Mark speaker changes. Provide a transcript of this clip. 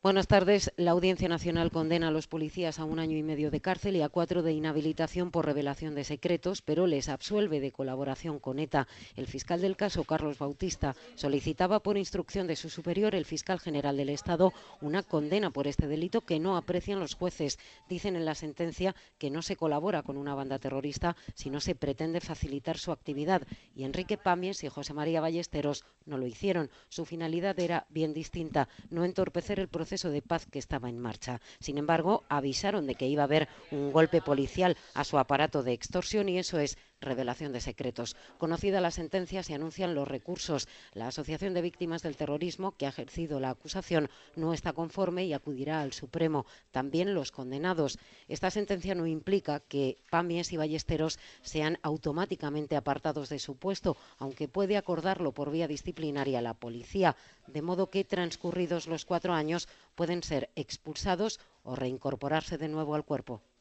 Speaker 1: Buenas tardes. La Audiencia Nacional condena a los policías a 1 año y medio de cárcel y a 4 de inhabilitación por revelación de secretos, pero les absuelve de colaboración con ETA. El fiscal del caso, Carlos Bautista, solicitaba por instrucción de su superior, el fiscal general del Estado, una condena por este delito que no aprecian los jueces. Dicen en la sentencia que no se colabora con una banda terrorista si no se pretende facilitar su actividad. Y Enrique Pàmies y José María Ballesteros no lo hicieron. Su finalidad era bien distinta: no entorpecer el proceso de paz que estaba en marcha. Sin embargo, avisaron de que iba a haber un golpe policial a su aparato de extorsión, y eso es revelación de secretos. Conocida la sentencia, se anuncian los recursos. La Asociación de Víctimas del Terrorismo, que ha ejercido la acusación, no está conforme y acudirá al Supremo. También los condenados. Esta sentencia no implica que Pàmies y Ballesteros sean automáticamente apartados de su puesto, aunque puede acordarlo por vía disciplinaria la policía, de modo que, transcurridos los 4 años, pueden ser expulsados o reincorporarse de nuevo al cuerpo.